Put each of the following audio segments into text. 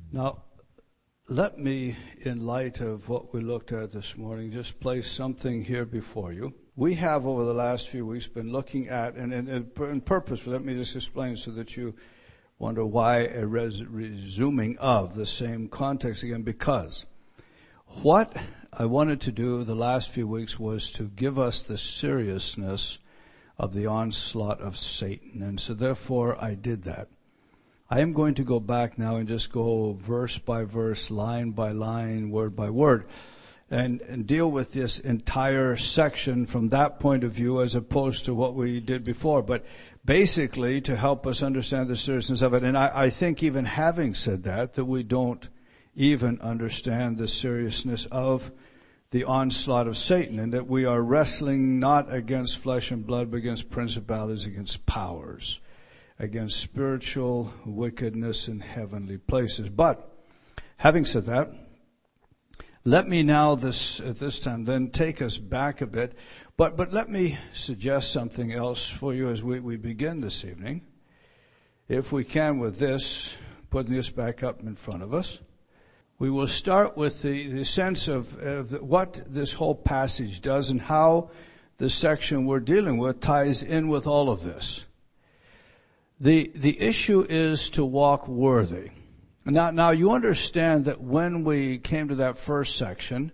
Now, let me, in light of what we looked at this morning, just place something here before you. We have, over the last few weeks, been looking at, and purposefully, let me just explain so that you wonder why a resuming of the same context again, because what I wanted to do the last few weeks was to give us the seriousness of the onslaught of Satan, and so therefore I did that. I am going to go back now and just go verse by verse, line by line, word by word, and deal with this entire section from that point of view as opposed to what we did before. But basically, to help us understand the seriousness of it, and I think even having said that we don't even understand the seriousness of the onslaught of Satan, and that we are wrestling not against flesh and blood, but against principalities, against powers, against spiritual wickedness in heavenly places. But having said that, let me now at this time then take us back a bit. But let me suggest something else for you as we begin this evening. If we can with this, putting this back up in front of us. We will start with the sense of what this whole passage does and how the section we're dealing with ties in with all of this. The issue is to walk worthy. Now you understand that when we came to that first section,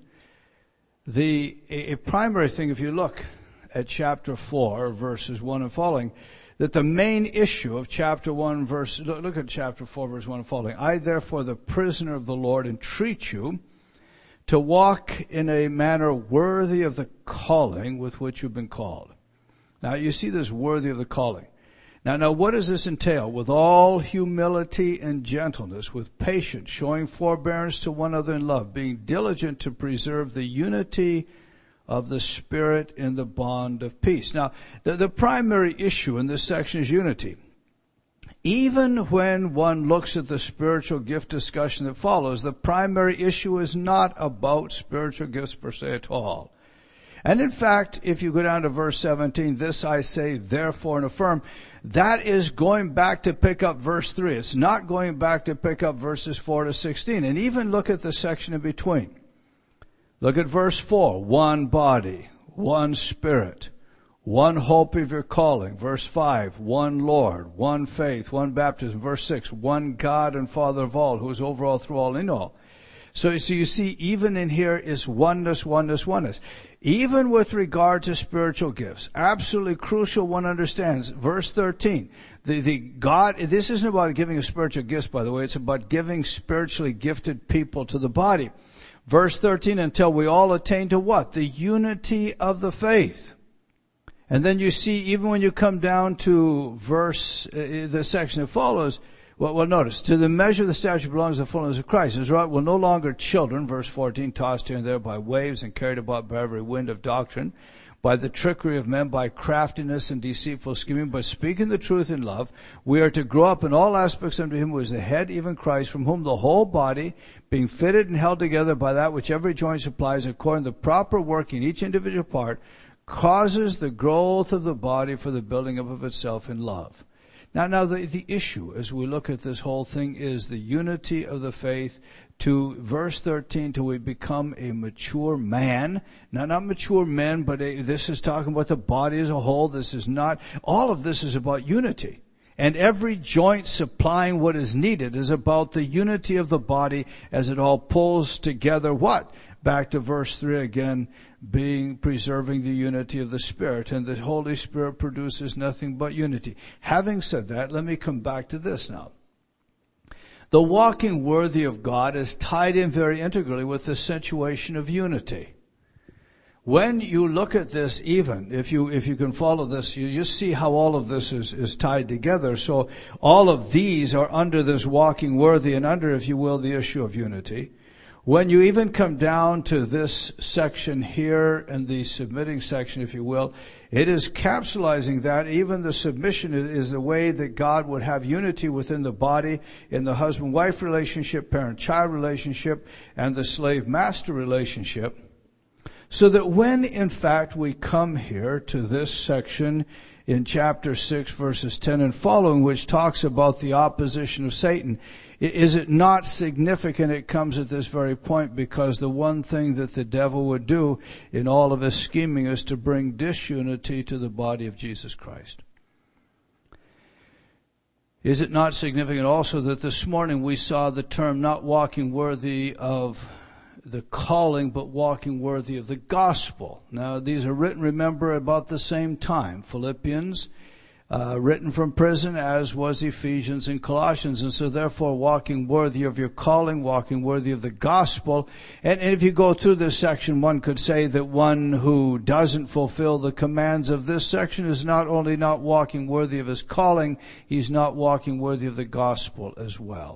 a primary thing, if you look at chapter 4, verses 1 and following, that the main issue of chapter 1 look at chapter 4, verse 1 and following. I, therefore, the prisoner of the Lord, entreat you to walk in a manner worthy of the calling with which you've been called. Now you see this worthy of the calling. Now what does this entail? With all humility and gentleness, with patience, showing forbearance to one another in love, being diligent to preserve the unity of the Spirit in the bond of peace. Now, the primary issue in this section is unity. Even when one looks at the spiritual gift discussion that follows, the primary issue is not about spiritual gifts per se at all. And in fact, if you go down to verse 17, this I say, therefore, and affirm, that is going back to pick up verse 3. It's not going back to pick up verses 4 to 16. And even look at the section in between. Look at verse 4. One body, one Spirit, one hope of your calling. Verse 5. One Lord, one faith, one baptism. Verse 6. One God and Father of all, who is over all, through all, in all. So you see, even in here is oneness, oneness, oneness. Even with regard to spiritual gifts, absolutely crucial one understands. Verse 13, this isn't about giving of spiritual gifts, by the way. It's about giving spiritually gifted people to the body. Verse 13, until we all attain to what? The unity of the faith. And then you see, even when you come down to the section that follows, well, notice, to the measure of the stature belongs the fullness of Christ. Israel will no longer children, verse 14, tossed here and there by waves and carried about by every wind of doctrine, by the trickery of men, by craftiness and deceitful scheming, but speaking the truth in love, we are to grow up in all aspects unto him who is the head, even Christ, from whom the whole body, being fitted and held together by that which every joint supplies, according to the proper working each individual part, causes the growth of the body for the building up of itself in love. Now the issue as we look at this whole thing is the unity of the faith to verse 13 till we become a mature man. Now not mature men, but this is talking about the body as a whole. All of this is about unity. And every joint supplying what is needed is about the unity of the body as it all pulls together what? Back to verse 3 again, preserving the unity of the Spirit. And the Holy Spirit produces nothing but unity. Having said that, let me come back to this now. The walking worthy of God is tied in very integrally with the situation of unity. When you look at this, even if you can follow this, you just see how all of this is tied together. So all of these are under this walking worthy and under, if you will, the issue of unity. When you even come down to this section here and the submitting section, if you will, it is capsulizing that. Even the submission is the way that God would have unity within the body in the husband-wife relationship, parent-child relationship, and the slave-master relationship. So that when, in fact, we come here to this section in chapter 6, verses 10 and following, which talks about the opposition of Satan. Is it not significant it comes at this very point? Because the one thing that the devil would do in all of his scheming is to bring disunity to the body of Jesus Christ. Is it not significant also that this morning we saw the term not walking worthy of the calling, but walking worthy of the gospel? Now, these are written, remember, about the same time. Philippians, written from prison, as was Ephesians and Colossians. And so therefore, walking worthy of your calling, walking worthy of the gospel. And if you go through this section, one could say that one who doesn't fulfill the commands of this section is not only not walking worthy of his calling, he's not walking worthy of the gospel as well.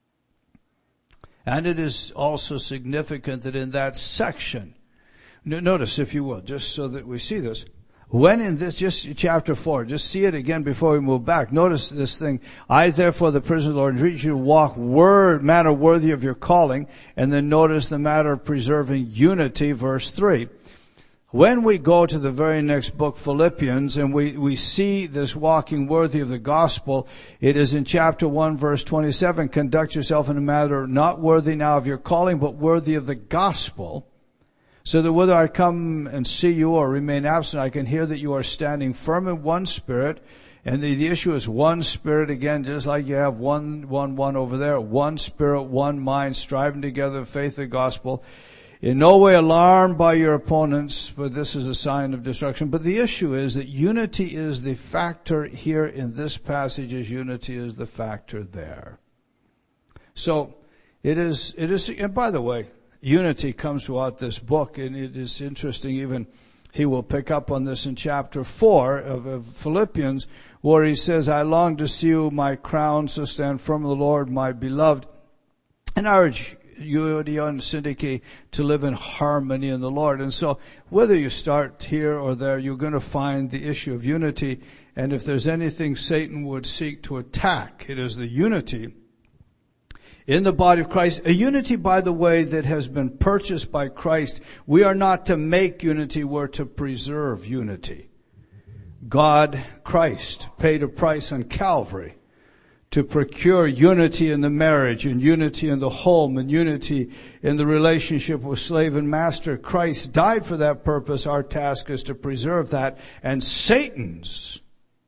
And it is also significant that in that section, notice, if you will, just so that we see this, when in this, just chapter 4, just see it again before we move back. Notice this thing. I, therefore, the prisoner of the Lord, entreat you to walk manner worthy of your calling. And then notice the matter of preserving unity, verse 3. When we go to the very next book, Philippians, and we see this walking worthy of the gospel, it is in chapter 1, verse 27, conduct yourself in a manner not worthy now of your calling, but worthy of the gospel, so that whether I come and see you or remain absent, I can hear that you are standing firm in one spirit. And the issue is one spirit again, just like you have one over there. One spirit, one mind, striving together in faith, the gospel. In no way alarmed by your opponents, but this is a sign of destruction. But the issue is that unity is the factor here in this passage, as unity is the factor there. So it is, and by the way, unity comes throughout this book, and it is interesting, even he will pick up on this in chapter 4 of Philippians, where he says, I long to see you, my crown, so stand firm in the Lord, my beloved. And I urge Euodia and Syntyche to live in harmony in the Lord. And so whether you start here or there, you're going to find the issue of unity. And if there's anything Satan would seek to attack, it is the unity in the body of Christ. A unity, by the way, that has been purchased by Christ. We are not to make unity, we're to preserve unity. God, Christ, paid a price on Calvary to procure unity in the marriage, and unity in the home, and unity in the relationship with slave and master. Christ died for that purpose. Our task is to preserve that. And Satan's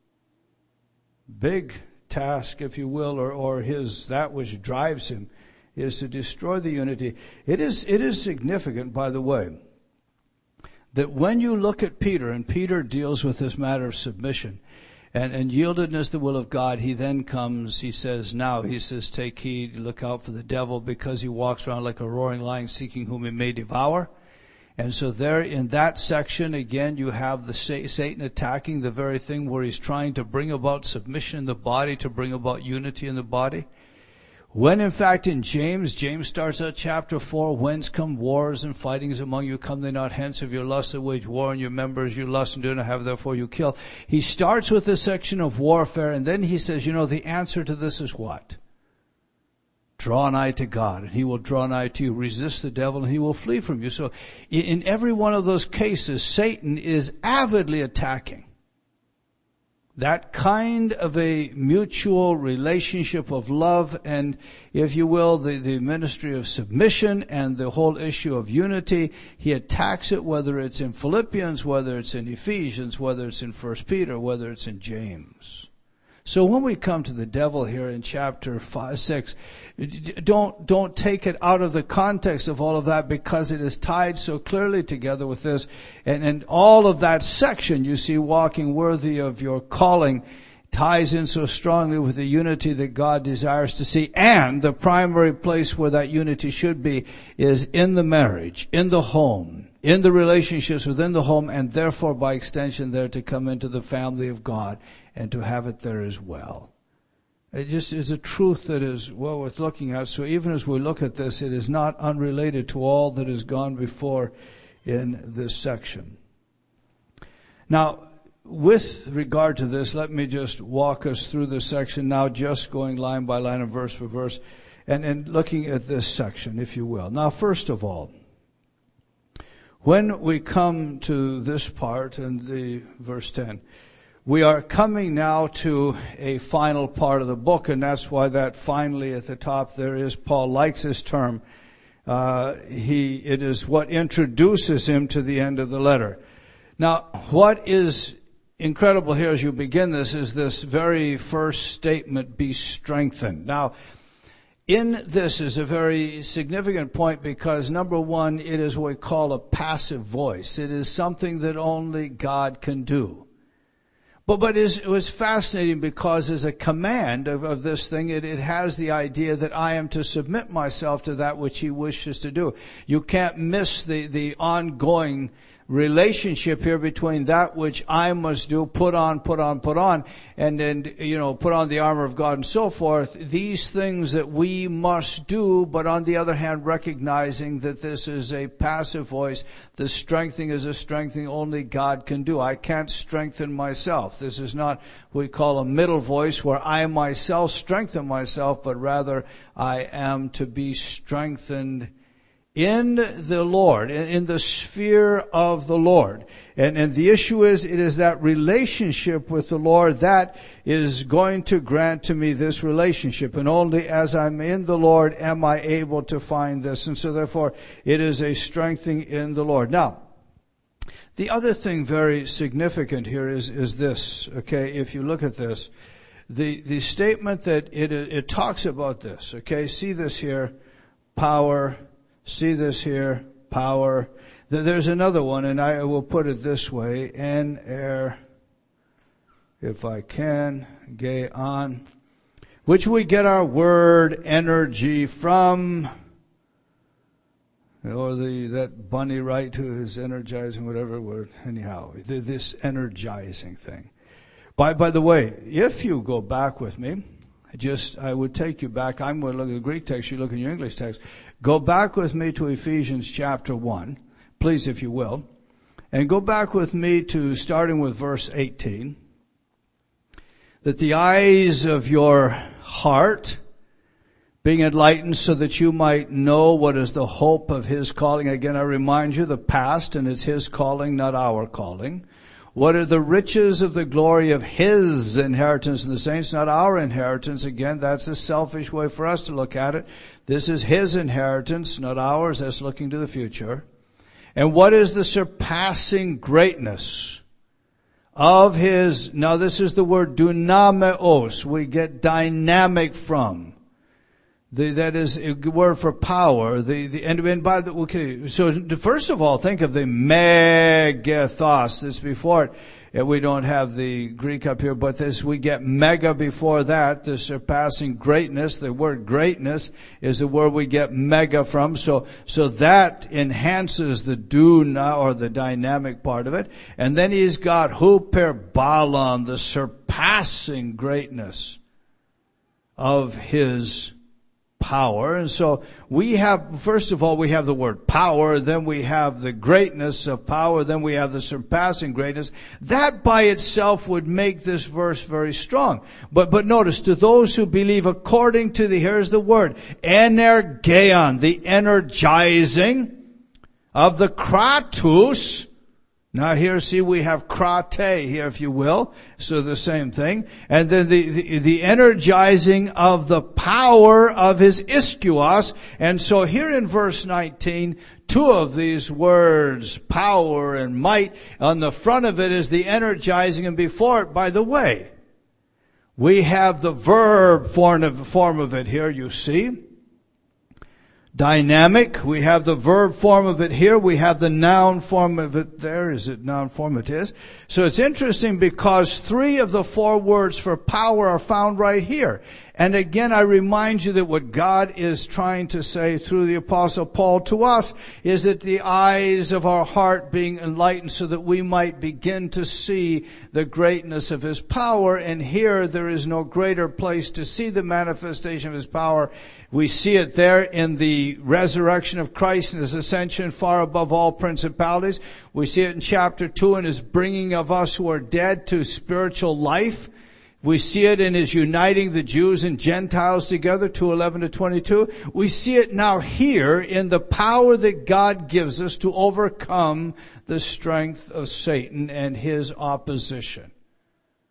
big task, if you will, or that which drives him, is to destroy the unity. It is significant, by the way, that when you look at Peter, and Peter deals with this matter of submission and yieldedness to the will of God, he then comes, he says, take heed, look out for the devil, because he walks around like a roaring lion seeking whom he may devour. And so there in that section, again, you have the Satan attacking the very thing where he's trying to bring about submission in the body, to bring about unity in the body. When in fact in James starts out chapter 4, whence come wars and fightings among you? Come they not hence of your lust that wage war in your members? You lust and do not have, therefore you kill. He starts with this section of warfare, and then he says, the answer to this is what? Draw nigh to God, and he will draw nigh to you. Resist the devil, and he will flee from you. So in every one of those cases, Satan is avidly attacking that kind of a mutual relationship of love and, if you will, the ministry of submission and the whole issue of unity. He attacks it, whether it's in Philippians, whether it's in Ephesians, whether it's in 1 Peter, whether it's in James. So when we come to the devil here in chapter 6, don't take it out of the context of all of that, because it is tied so clearly together with this. And all of that section, you see, walking worthy of your calling, ties in so strongly with the unity that God desires to see. And the primary place where that unity should be is in the marriage, in the home, in the relationships within the home, and therefore by extension there to come into the family of God and to have it there as well. It just is a truth that is well worth looking at. So even as we look at this, it is not unrelated to all that has gone before in this section. Now, with regard to this, let me just walk us through this section now, just going line by line and verse by verse, and looking at this section, if you will. Now, first of all, when we come to this part in the verse 10, We are coming now to a final part of the book, and that's why that finally at the top there is, Paul likes this term. It is what introduces him to the end of the letter. Now, what is incredible here as you begin this is this very first statement, be strengthened. Now, in this is a very significant point because, number one, it is what we call a passive voice. It is something that only God can do. But it was fascinating because as a command of this thing, it has the idea that I am to submit myself to that which he wishes to do. You can't miss the ongoing relationship here between that which I must do, put on, and then, put on the armor of God and so forth. These things that we must do, but on the other hand, recognizing that this is a passive voice. The strengthening is a strengthening only God can do. I can't strengthen myself. This is not what we call a middle voice where I myself strengthen myself, but rather I am to be strengthened in the Lord, in the sphere of the Lord. And the issue is, it is that relationship with the Lord that is going to grant to me this relationship. And only as I'm in the Lord am I able to find this. And so therefore, it is a strengthening in the Lord. Now, the other thing very significant here is this, okay, if you look at this, the statement that it talks about this, okay, see this here, power. See this here, power. There's another one, and I will put it this way, if I can, geon, which we get our word energy from, or that bunny right who is energizing, whatever word, anyhow, this energizing thing. By the way, if you go back with me, I would take you back. I'm going to look at the Greek text. You look at your English text. Go back with me to Ephesians chapter 1, please, if you will. And go back with me to starting with verse 18. That the eyes of your heart being enlightened so that you might know what is the hope of his calling. Again, I remind you the past, and it's his calling, not our calling. What are the riches of the glory of his inheritance in the saints, not our inheritance? Again, that's a selfish way for us to look at it. This is his inheritance, not ours. That's looking to the future. And what is the surpassing greatness of his? Now, this is the word dunameos. We get dynamic from. That is a word for power. Okay. So first of all, think of the megathos. This before it. And we don't have the Greek up here, but we get mega before that, the surpassing greatness. The word greatness is the word we get mega from. So that enhances the duna, or the dynamic part of it. And then he's got huperbalon, the surpassing greatness of his power. And so we have, first of all, we have the word power, then we have the greatness of power, then we have the surpassing greatness. That by itself would make this verse very strong. But notice, to those who believe according to here's the word, energeon, the energizing of the kratos. Now here, see, we have krate here, if you will. So the same thing. And then the energizing of the power of his ischus. And so here in verse 19, two of these words, power and might, on the front of it is the energizing, and before it, by the way, we have the verb form of it here, you see. Dynamic. We have the verb form of it here. We have the noun form of it there. Is it noun form? It is. So it's interesting because 3 of the 4 words for power are found right here. And again, I remind you that what God is trying to say through the Apostle Paul to us is that the eyes of our heart being enlightened so that we might begin to see the greatness of his power. And here there is no greater place to see the manifestation of his power. We see it there in the resurrection of Christ and his ascension far above all principalities. We see it in chapter 2 in his bringing of us who are dead to spiritual life. We see it in his uniting the Jews and Gentiles together, 2:11 to 22. We see it now here in the power that God gives us to overcome the strength of Satan and his opposition.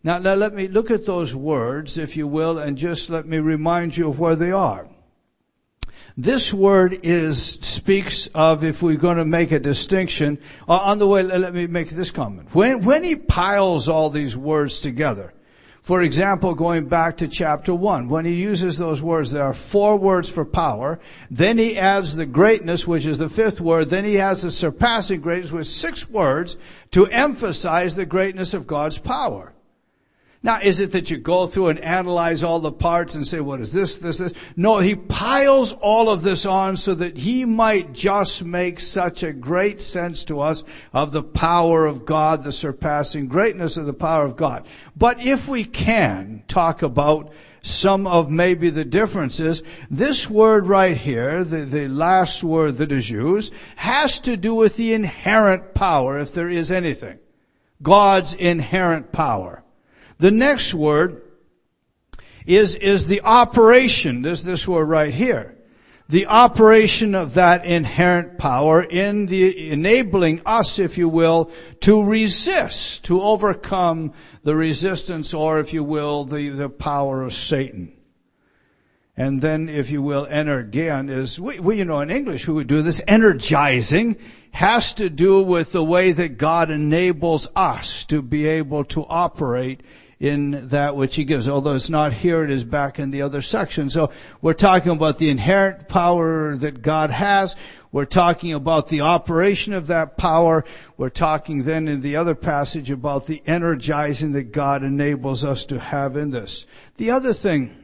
Now let me look at those words, if you will, and just let me remind you of where they are. This word speaks of, if we're going to make a distinction, on the way, let me make this comment. When he piles all these words together, for example, going back to chapter 1, when he uses those words, there are 4 words for power. Then he adds the greatness, which is the 5th word. Then he has the surpassing greatness with 6 words to emphasize the greatness of God's power. Now, is it that you go through and analyze all the parts and say, what is this? No, he piles all of this on so that he might just make such a great sense to us of the power of God, the surpassing greatness of the power of God. But if we can talk about some of maybe the differences, this word right here, the last word that is used, has to do with the inherent power, if there is anything. God's inherent power. The next word is the operation. This word right here. The operation of that inherent power in the enabling us, if you will, to resist, to overcome the resistance, or if you will, the power of Satan. And then, if you will, energean is, we in English we would do this. Energizing has to do with the way that God enables us to be able to operate in that which he gives. Although it's not here, it is back in the other section. So we're talking about the inherent power that God has. We're talking about the operation of that power. We're talking then in the other passage about the energizing that God enables us to have in this. The other thing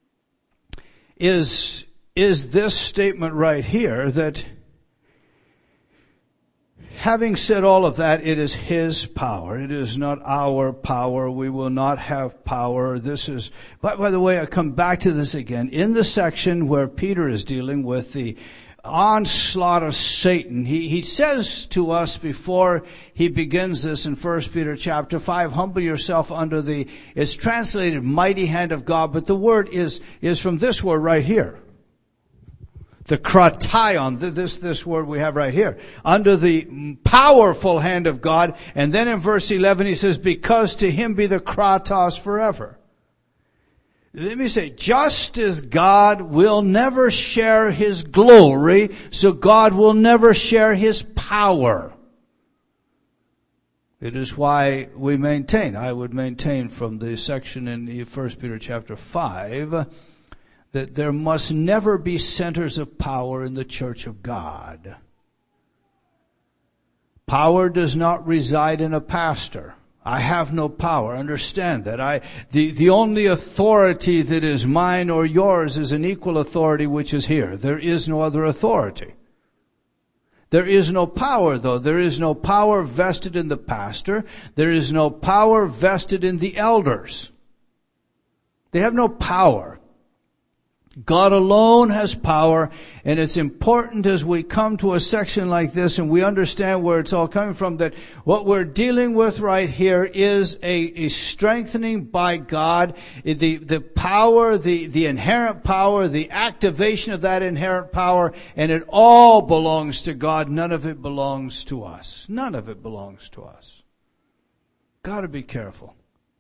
is this statement right here, that having said all of that, it is his power. It is not our power. We will not have power. This is, by the way, I come back to this again. In the section where Peter is dealing with the onslaught of Satan, he says to us before he begins this in 1 Peter chapter 5, humble yourself under it's translated mighty hand of God, but the word is from this word right here. The kratation, this word we have right here, under the powerful hand of God. And then in verse 11 he says, because to him be the kratos forever. Let me say, just as God will never share his glory, so God will never share his power. It is why we I would maintain from the section in 1 Peter chapter 5, that there must never be centers of power in the church of God. Power does not reside in a pastor. I have no power. Understand that. The only authority that is mine or yours is an equal authority which is here. There is no other authority. There is no power, though. There is no power vested in the pastor. There is no power vested in the elders. They have no power. God alone has power, and it's important as we come to a section like this and we understand where it's all coming from, that what we're dealing with right here is a strengthening by God, the power, the inherent power, the activation of that inherent power, and it all belongs to God. None of it belongs to us. None of it belongs to us. Got to be careful.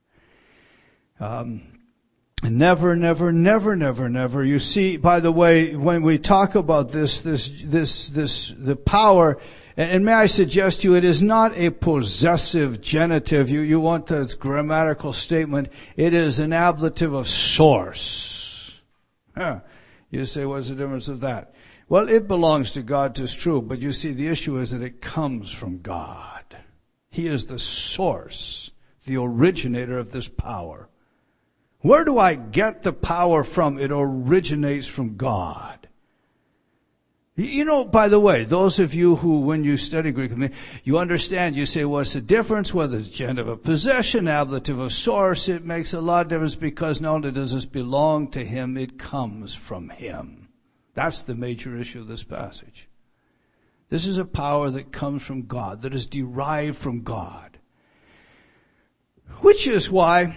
Never, never, never, never, never. You see, by the way, when we talk about the power, and may I suggest to you, it is not a possessive genitive. You want the grammatical statement. It is an ablative of source. You say, what's the difference of that? Well, it belongs to God, 'tis true, but you see, the issue is that it comes from God. He is the source, the originator of this power. Where do I get the power from? It originates from God. You know, by the way, those of you who, when you study Greek with me, you understand, you say, what's the difference? Whether it's genitive of possession, ablative of source, it makes a lot of difference because not only does this belong to him, it comes from him. That's the major issue of this passage. This is a power that comes from God, that is derived from God. Which is why,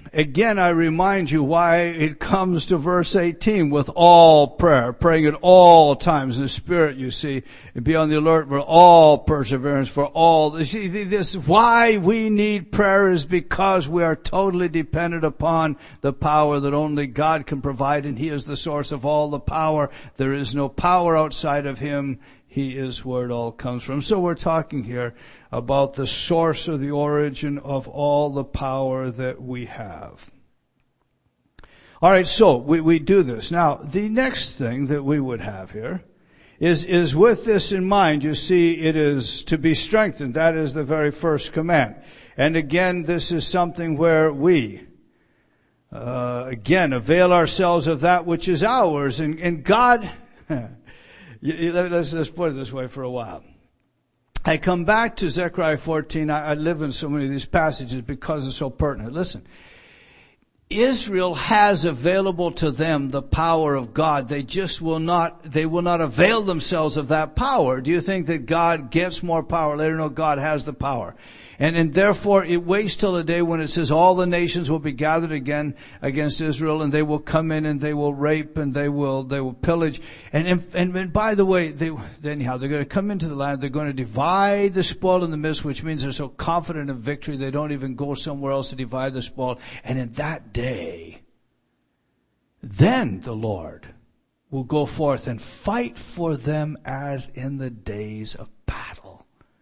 Again, I remind you why it comes to verse 18 with all prayer, praying at all times in the Spirit, you see, and be on the alert for all perseverance, for all. You see, this, why we need prayer is because we are totally dependent upon the power that only God can provide, and He is the source of all the power. There is no power outside of Him. He is where it all comes from. So we're talking here about the source or the origin of all the power that we have. All right, so we do this. Now, the next thing that we would have here is with this in mind, you see, it is to be strengthened. That is the very first command. And again, this is something where we, again, avail ourselves of that which is ours. And God... Let's just put it this way for a while. I come back to Zechariah 14. I live in so many of these passages because it's so pertinent. Listen. Israel has available to them the power of God. They will not avail themselves of that power. Do you think that God gets more power later? No, God has the power. And therefore it waits till the day when it says all the nations will be gathered again against Israel, and they will come in and they will rape and they will pillage. And by the way, anyhow, they're going to come into the land. They're going to divide the spoil in the midst, which means they're so confident of victory they don't even go somewhere else to divide the spoil. And in that day, then the Lord will go forth and fight for them as in the days of battle.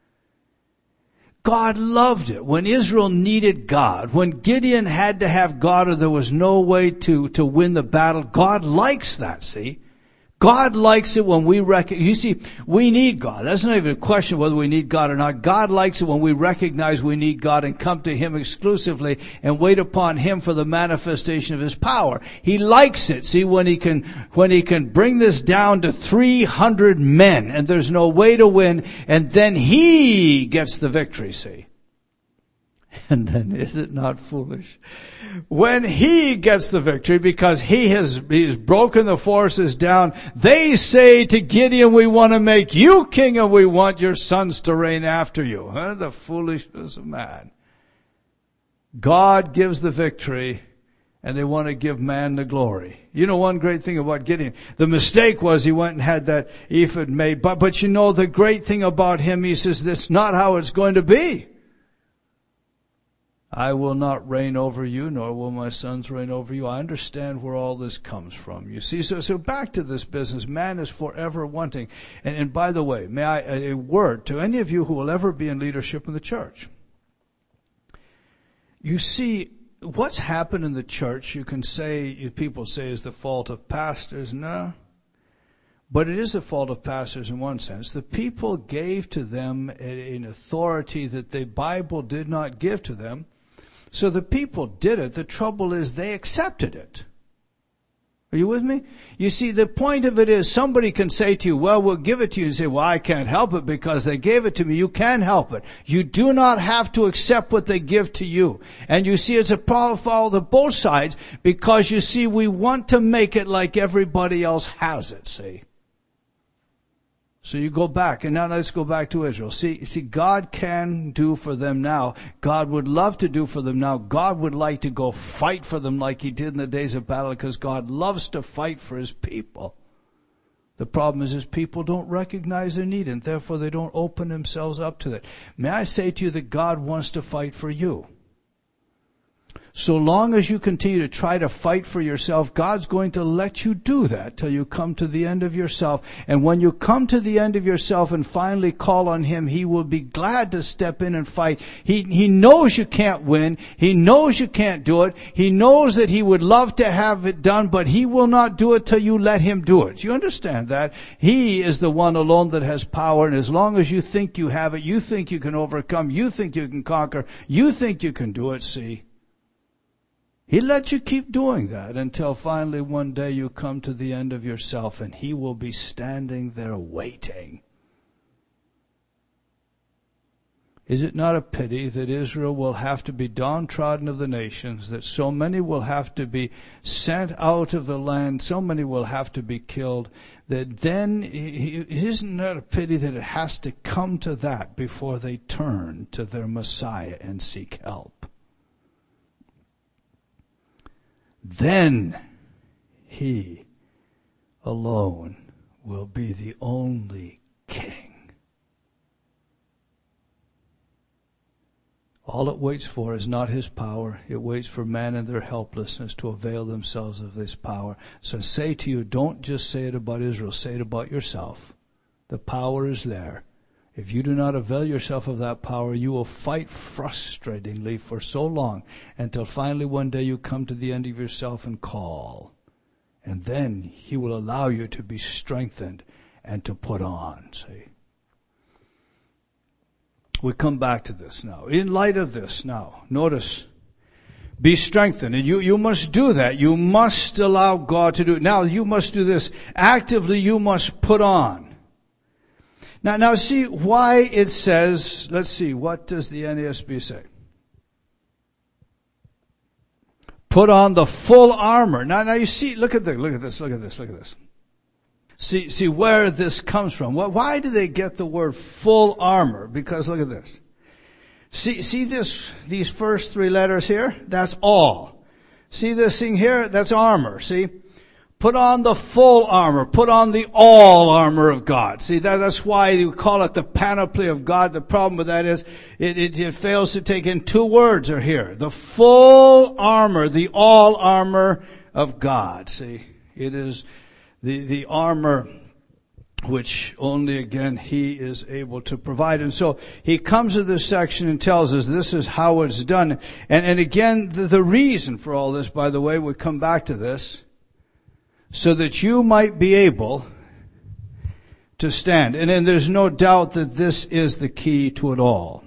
God loved it. When Israel needed God, when Gideon had to have God or there was no way to win the battle, God likes that, see? God likes it when we you see, we need God. That's not even a question whether we need God or not. God likes it when we recognize we need God and come to Him exclusively and wait upon Him for the manifestation of His power. He likes it. See, when He can bring this down to 300 men and there's no way to win, and then He gets the victory, see? And then is it not foolish? When He gets the victory because He's broken the forces down, they say to Gideon, we want to make you king and we want your sons to reign after you. Huh? The foolishness of man. God gives the victory and they want to give man the glory. You know one great thing about Gideon, the mistake was he went and had that ephod made. But you know the great thing about him, he says, that's not how it's going to be. I will not reign over you, nor will my sons reign over you. I understand where all this comes from. You see, so back to this business. Man is forever wanting. And by the way, may I, a word to any of you who will ever be in leadership in the church. You see, what's happened in the church, you can say, people say is the fault of pastors. No. But it is the fault of pastors in one sense. The people gave to them an authority that the Bible did not give to them. So the people did it. The trouble is they accepted it. Are you with me? You see, the point of it is somebody can say to you, well, we'll give it to you. And say, well, I can't help it because they gave it to me. You can help it. You do not have to accept what they give to you. And you see, it's a problem to both sides because you see, we want to make it like everybody else has it, see? So you go back, and now let's go back to Israel. See, God can do for them now. God would love to do for them now. God would like to go fight for them like He did in the days of battle because God loves to fight for His people. The problem is His people don't recognize their need and therefore they don't open themselves up to it. May I say to you that God wants to fight for you? So long as you continue to try to fight for yourself, God's going to let you do that till you come to the end of yourself. And when you come to the end of yourself and finally call on Him, He will be glad to step in and fight. He knows you can't win. He knows you can't do it. He knows that He would love to have it done, but He will not do it till you let Him do it. You understand that? He is the one alone that has power, and as long as you think you have it, you think you can overcome, you think you can conquer, you think you can do it, see? He lets you keep doing that until finally one day you come to the end of yourself and He will be standing there waiting. Is it not a pity that Israel will have to be downtrodden of the nations, that so many will have to be sent out of the land, so many will have to be killed, that then, isn't that a pity that it has to come to that before they turn to their Messiah and seek help? then he alone will be the only king. All it waits for is not his power. It waits for man in their helplessness to avail themselves of his power. So I say to you, don't just say it about Israel, say it about yourself. The power is there. If you do not avail yourself of that power, you will fight frustratingly for so long until finally one day you come to the end of yourself and call. And then he will allow you to be strengthened and to put on, see. We come back to this now. In light of this now, notice, be strengthened. And you must do that. You must allow God to do it. Now you must do this. Actively you must put on. Now see why it says, let's see, what does the NASB say? Put on the full armor. Now you see, look at this. See where this comes from. Why do they get the word full armor? Because look at this. See these first three letters here? That's all. See this thing here? That's armor. See? Put on the full armor. Put on the all armor of God. See, that's why you call it the panoply of God. The problem with that is it fails to take in two words are here. The full armor, the all armor of God. See, it is the armor which only again he is able to provide. And so he comes to this section and tells us this is how it's done. And again, the reason for all this, by the way, we come back to this, so that you might be able to stand. And then there's no doubt that this is the key to it all.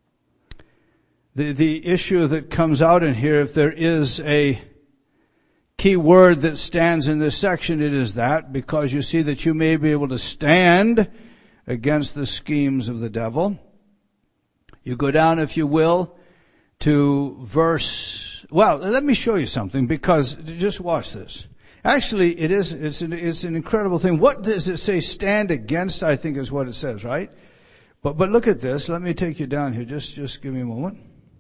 The issue that comes out in here, if there is a key word that stands in this section, it is that, because you see that you may be able to stand against the schemes of the devil. You go down, if you will, to verse, well, let me show you something, because just watch this. Actually, it's an incredible thing. What does it say? Stand against, I think is what it says, right? But look at this. Let me take you down here. Just give me a moment.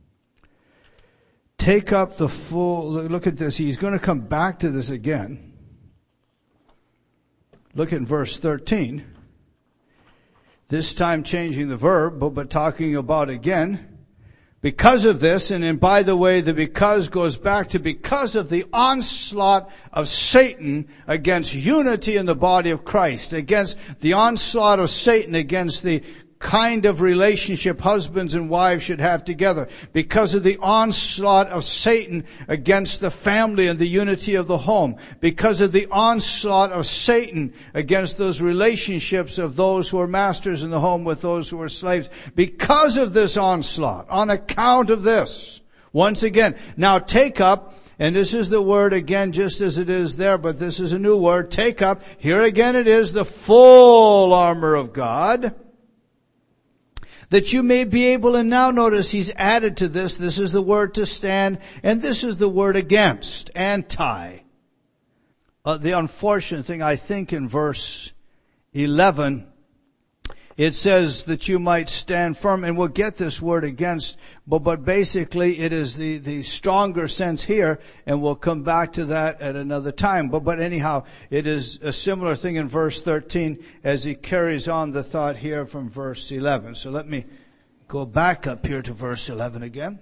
Take up the full, look at this. He's going to come back to this again. Look at verse 13. This time changing the verb, but talking about again. Because of this, and by the way, the because goes back to because of the onslaught of Satan against unity in the body of Christ, against the onslaught of Satan against the kind of relationship husbands and wives should have together, because of the onslaught of Satan against the family and the unity of the home, because of the onslaught of Satan against those relationships of those who are masters in the home with those who are slaves. Because of this onslaught, on account of this, once again, now take up, and this is the word again just as it is there, but this is a new word, take up, here again it is, the full armor of God, that you may be able, and now notice he's added to this is the word to stand, and this is the word against, anti. The unfortunate thing, I think in verse 11, it says that you might stand firm, and we'll get this word against, but basically it is the stronger sense here, and we'll come back to that at another time. But anyhow, it is a similar thing in verse 13 as he carries on the thought here from verse 11. So let me go back up here to verse 11 again.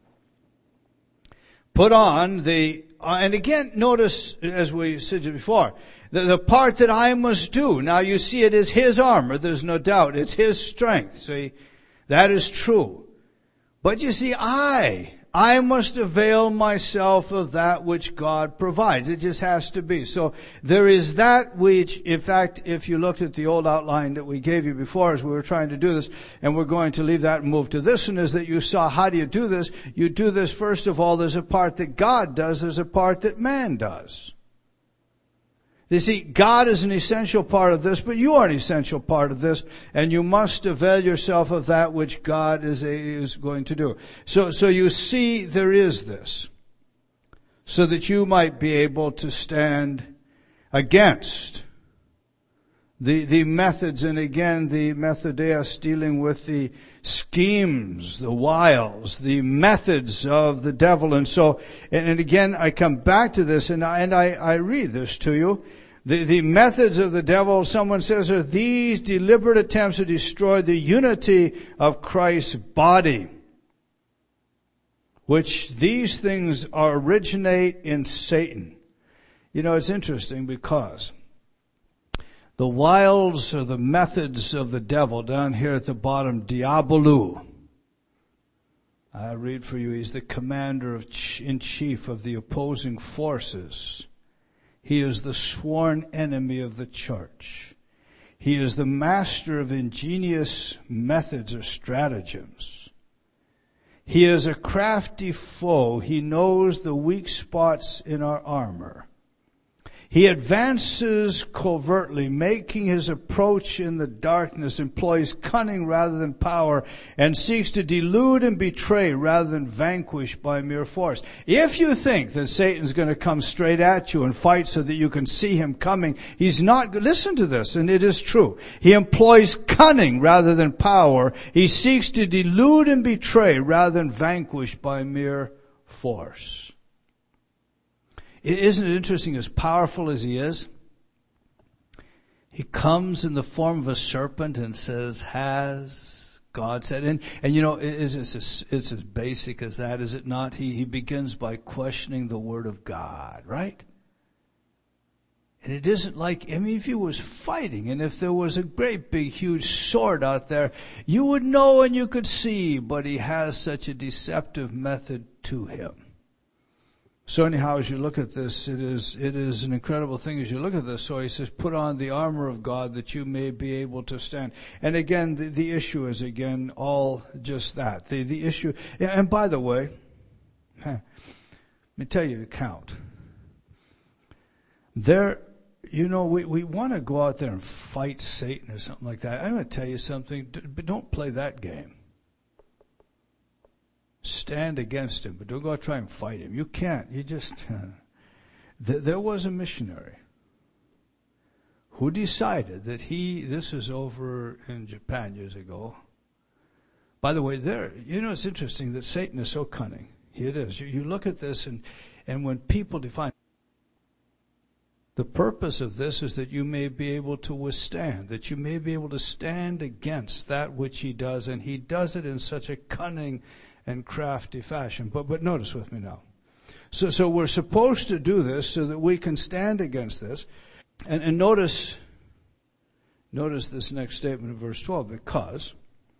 Put on and again, notice, as we said before, the part that I must do. Now you see it is his armor, there's no doubt. It's his strength, see. That is true. But you see, I must avail myself of that which God provides. It just has to be. So there is that which, in fact, if you looked at the old outline that we gave you before as we were trying to do this, and we're going to leave that and move to this one, is that you saw how do you do this? You do this, first of all, there's a part that God does, there's a part that man does. You see, God is an essential part of this, but you are an essential part of this, and you must avail yourself of that which God is going to do. So you see there is this, so that you might be able to stand against the methods, and again, the methodeus, dealing with the schemes, the wiles, the methods of the devil. And so, and again, I come back to this, and I read this to you. The methods of the devil, someone says, are these deliberate attempts to destroy the unity of Christ's body, which these things originate in Satan. You know, it's interesting because the wiles or the methods of the devil, down here at the bottom, diabolou. I read for you, he's the commander-in-chief of the opposing forces. He is the sworn enemy of the church. He is the master of ingenious methods or stratagems. He is a crafty foe. He knows the weak spots in our armor. He advances covertly, making his approach in the darkness, employs cunning rather than power, and seeks to delude and betray rather than vanquish by mere force. If you think that Satan's going to come straight at you and fight so that you can see him coming, he's not. Listen to this, and it is true. He employs cunning rather than power. He seeks to delude and betray rather than vanquish by mere force. Isn't it interesting, as powerful as he is? He comes in the form of a serpent and says, has God said? And you know, it's as basic as that, is it not? He begins by questioning the Word of God, right? And it isn't like, I mean, if he was fighting, and if there was a great big huge sword out there, you would know and you could see, but he has such a deceptive method to him. So anyhow, as you look at this, it is an incredible thing as you look at this. So he says, put on the armor of God that you may be able to stand. And again, the issue is again all just that. The issue, and by the way, let me tell you the count. There, you know, we want to go out there and fight Satan or something like that. I'm going to tell you something, but don't play that game. Stand against him, but don't go try and fight him. You can't. You just... There was a missionary who decided that this was over in Japan years ago. By the way, you know, it's interesting that Satan is so cunning. It is. You look at this, and when people define... The purpose of this is that you may be able to withstand, that you may be able to stand against that which he does, and he does it in such a cunning and crafty fashion. But notice with me now. So we're supposed to do this so that we can stand against this. And notice this next statement in verse 12, because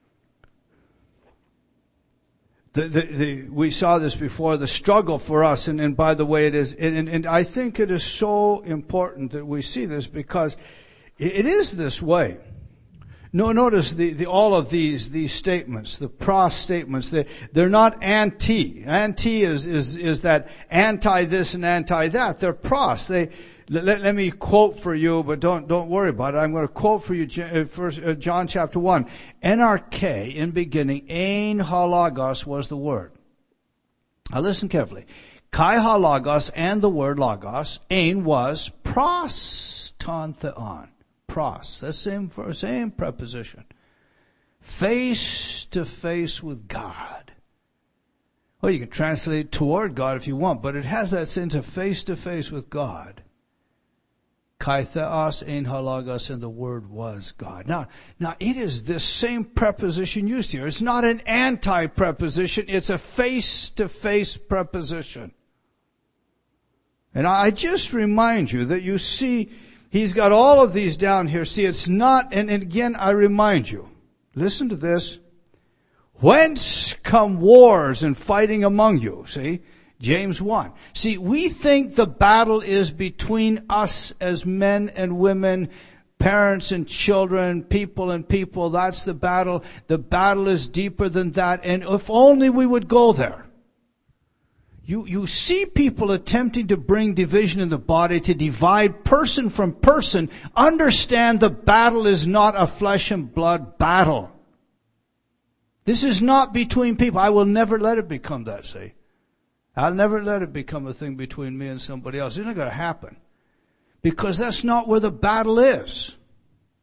we saw this before, the struggle for us, and by the way, it is, and I think it is so important that we see this, because it is this way. No, notice all of these statements, the pros statements, they're not anti. Anti is that anti this and anti that. They're pros. Let me quote for you, but don't worry about it. I'm going to quote for you John chapter 1. NRK, in beginning, ein ha logos was the word. Now listen carefully. Kai ha logos, and the word logos, ein was pros ton theon. Pros, that same preposition. Face to face with God. Well, you can translate it toward God if you want, but it has that sense of face to face with God. Kai theos ein ha logos, and the word was God. Now it is this same preposition used here. It's not an anti-preposition, it's a face to face preposition. And I just remind you that you see, he's got all of these down here. See, it's not, and again, I remind you, listen to this. Whence come wars and fighting among you? See, James 1. See, we think the battle is between us as men and women, parents and children, people and people. That's the battle. The battle is deeper than that. And if only we would go there. You see people attempting to bring division in the body, to divide person from person. Understand the battle is not a flesh and blood battle. This is not between people. I will never let it become that, see. I'll never let it become a thing between me and somebody else. It's not going to happen. Because that's not where the battle is.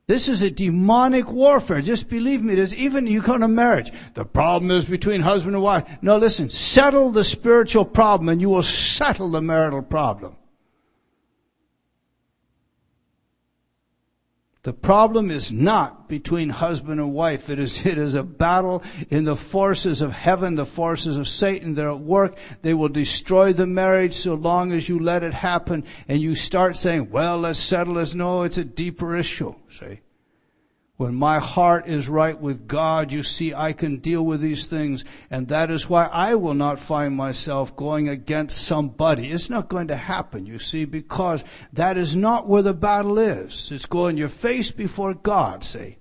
This is a demonic warfare. Just believe me, there's even you go to marriage. The problem is between husband and wife. No, listen, settle the spiritual problem and you will settle the marital problem. The problem is not between husband and wife. It is a battle in the forces of heaven, the forces of Satan. They're at work. They will destroy the marriage so long as you let it happen and you start saying, well, let's settle this. No, it's a deeper issue, see. When my heart is right with God, you see, I can deal with these things. And that is why I will not find myself going against somebody. It's not going to happen, you see, because that is not where the battle is. It's going your face before God, see.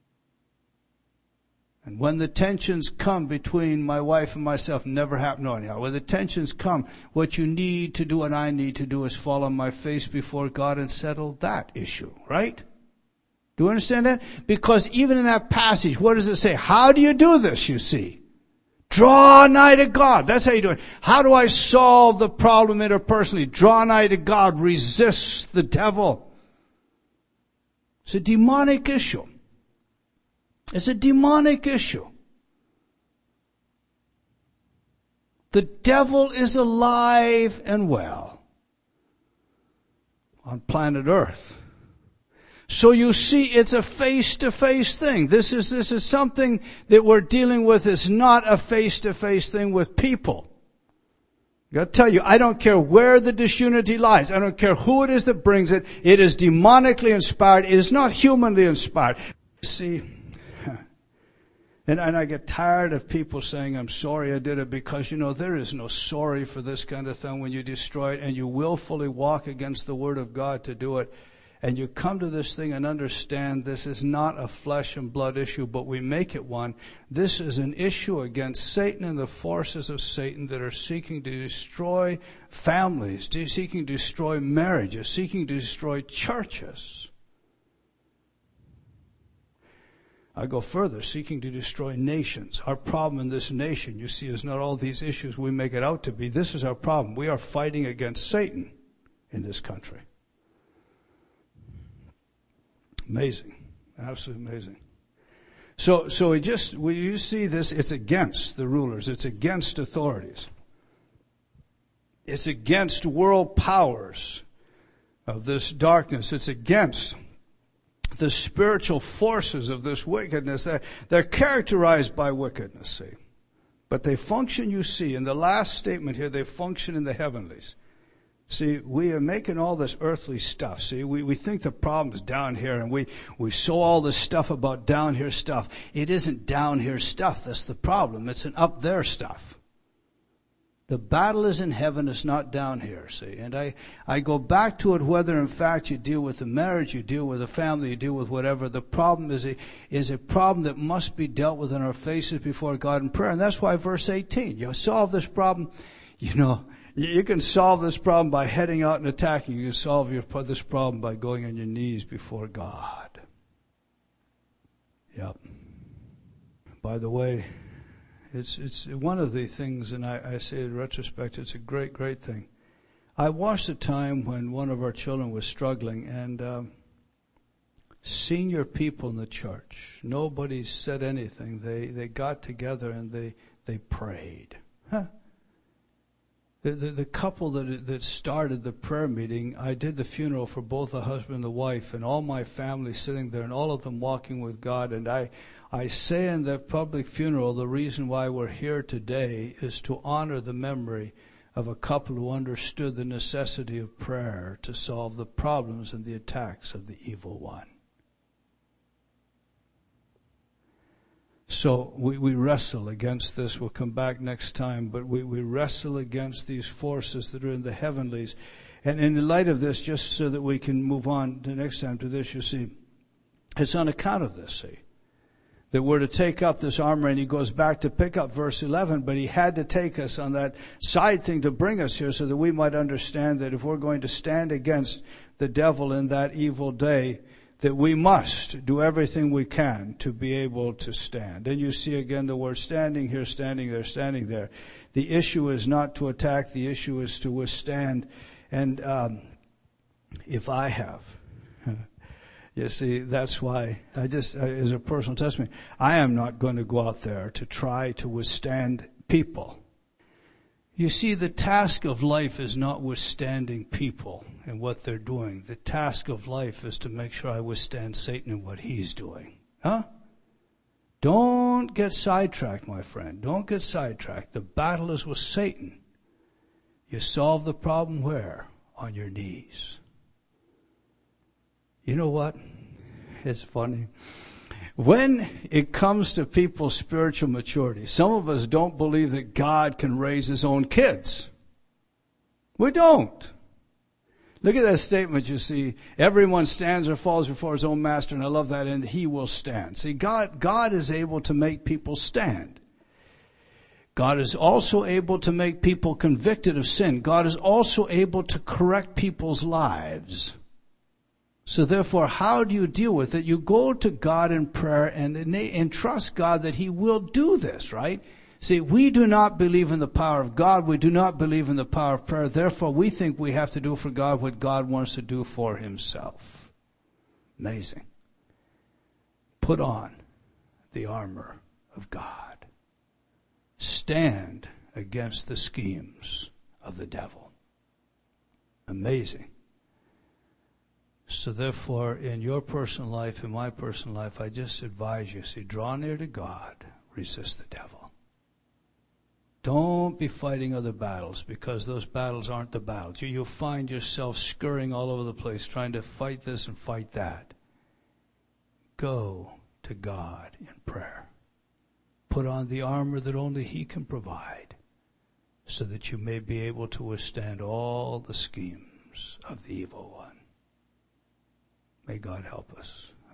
And when the tensions come between my wife and myself, never happen. No, anyhow, when the tensions come, what you need to do and I need to do is fall on my face before God and settle that issue, right? Do you understand that? Because even in that passage, what does it say? How do you do this, you see? Draw nigh to God. That's how you do it. How do I solve the problem interpersonally? Draw nigh to God. Resist the devil. It's a demonic issue. It's a demonic issue. The devil is alive and well on planet Earth. So you see, it's a face-to-face thing. This is something that we're dealing with. It's not a face-to-face thing with people. I gotta tell you, I don't care where the disunity lies. I don't care who it is that brings it. It is demonically inspired. It is not humanly inspired. See, and I get tired of people saying, I'm sorry I did it, because, there is no sorry for this kind of thing when you destroy it and you willfully walk against the Word of God to do it. And you come to this thing and understand this is not a flesh and blood issue, but we make it one. This is an issue against Satan and the forces of Satan that are seeking to destroy families, seeking to destroy marriages, seeking to destroy churches. I go further, seeking to destroy nations. Our problem in this nation, you see, is not all these issues we make it out to be. This is our problem. We are fighting against Satan in this country. Amazing. Absolutely amazing. So you see this, it's against the rulers. It's against authorities. It's against world powers of this darkness. It's against the spiritual forces of this wickedness. They're characterized by wickedness, see. But they function, you see, in the last statement here, they function in the heavenlies. See, we are making all this earthly stuff. See, we think the problem is down here, and we sow all this stuff about down here stuff. It isn't down here stuff. That's the problem. It's an up there stuff. The battle is in heaven. It's not down here, see. And I go back to it, whether in fact you deal with the marriage, you deal with the family, you deal with whatever. The problem is a problem that must be dealt with in our faces before God in prayer. And that's why verse 18, you solve this problem, you can solve this problem by heading out and attacking. You can solve this problem by going on your knees before God. Yep. By the way, it's one of the things, and I say in retrospect, it's a great, great thing. I watched a time when one of our children was struggling, and senior people in the church, nobody said anything. They got together and they prayed. Huh? The couple that started the prayer meeting, I did the funeral for both the husband and the wife, and all my family sitting there, and all of them walking with God. And I say in that public funeral, the reason why we're here today is to honor the memory of a couple who understood the necessity of prayer to solve the problems and the attacks of the evil one. So we wrestle against this. We'll come back next time, but we wrestle against these forces that are in the heavenlies. And in the light of this, just so that we can move on to next time to this, you see, it's on account of this, see, that we're to take up this armor. And he goes back to pick up verse 11, but he had to take us on that side thing to bring us here so that we might understand that if we're going to stand against the devil in that evil day, that we must do everything we can to be able to stand. And you see again the word standing here, standing there, standing there. The issue is not to attack. The issue is to withstand. And if I have, You see, that's why as a personal testimony, I am not going to go out there to try to withstand people. You see, the task of life is not withstanding people and what they're doing. The task of life is to make sure I withstand Satan and what he's doing. Huh? Don't get sidetracked, my friend. Don't get sidetracked. The battle is with Satan. You solve the problem where? On your knees. You know what? It's funny. When it comes to people's spiritual maturity, some of us don't believe that God can raise his own kids. We don't. Look at that statement, you see. Everyone stands or falls before his own master, and I love that, and he will stand. See, God is able to make people stand. God is also able to make people convicted of sin. God is also able to correct people's lives. So therefore, how do you deal with it? You go to God in prayer and trust God that he will do this, right? See, we do not believe in the power of God. We do not believe in the power of prayer. Therefore, we think we have to do for God what God wants to do for himself. Amazing. Put on the armor of God. Stand against the schemes of the devil. Amazing. So therefore, in your personal life, in my personal life, I just advise you, see, draw near to God, resist the devil. Don't be fighting other battles, because those battles aren't the battles. You'll find yourself scurrying all over the place, trying to fight this and fight that. Go to God in prayer. Put on the armor that only he can provide, so that you may be able to withstand all the schemes of the evil one. May God help us.